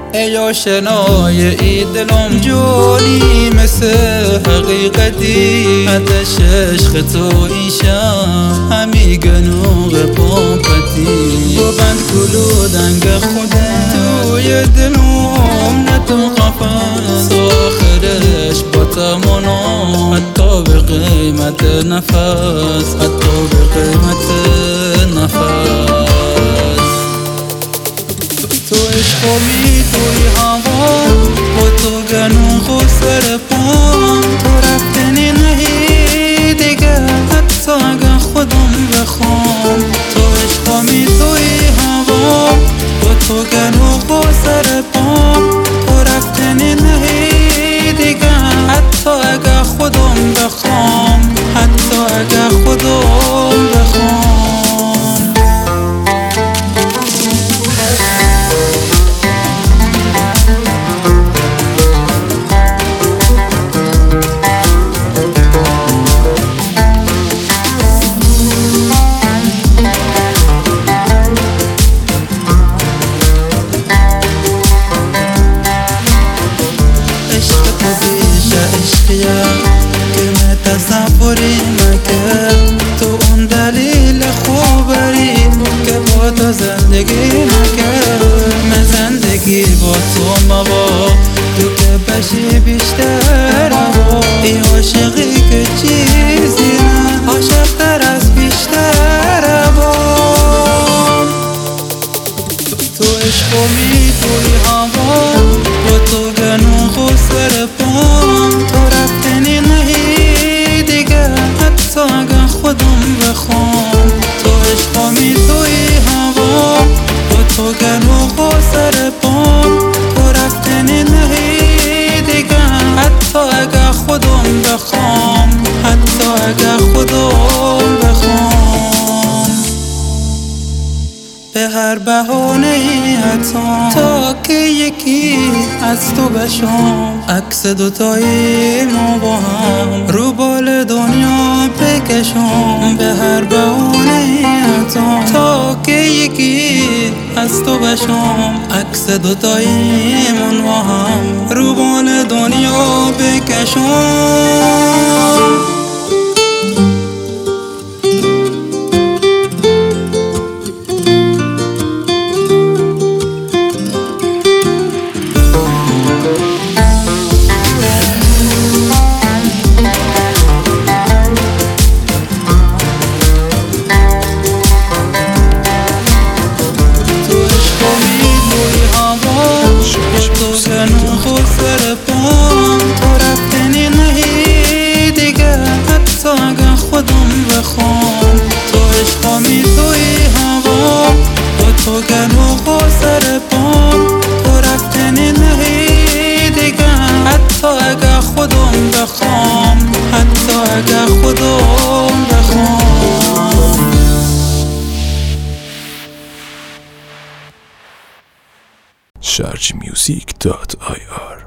ای آشنای ای دلم جونی مثل حقیقتی آتش عشق تو ایشم همی گنوغ پامپتی تو بند کلو دنگ خودم توی دلم نه تو قفص آخرش با تمنا حتی به قیمت نفس حتی به قیمت نفس تو عشقمی توی هوا با تو گنوغ و سر پام تو رفتنی نهی دیگه حتی اگه خودم بخوام تو عشقمی توی هوا با تو گنوغ و سر پام تو رفتنی نهی دیگه حتی اگه خودم بخوام حتی اگه خودم بخوام که تصوری نکرد تو اون دلیل خوبری که با تو زندگی نکرد من زندگی با تو مبا تو که بشی بیشتر ای عاشقی که چیزی نه عاشقتر از بیشتر با تو عشقمی توی هوا با تو گنوغ و سر پام تو رفتنی نهی دیگه حتی اگه خودم بخوام تو عشقمی توی هوا با تو گنوغ و سر پام تو رفتنی نهی دیگه حتی اگه خودم بخوام حتی اگه خودم بخوام به هر بهانه ای حتی تا که یکی از تو بشم عکس دوتایی ما با هم رو بال دنیا بکشم به هر بهانه ای حتی تا که یکی از تو بشم عکس دوتایی من با هم رو بال دنیا بکشم گنوغ و سر پام تو رفتنی نهی دیگه حتی اگه خودم بخوام تو عشقمی توی هوا با تو گنوغ و سر پام تو رفتنی نهی دیگه حتی اگه خودم بخوام حتی اگه خودم بخوام sharjmusic.ir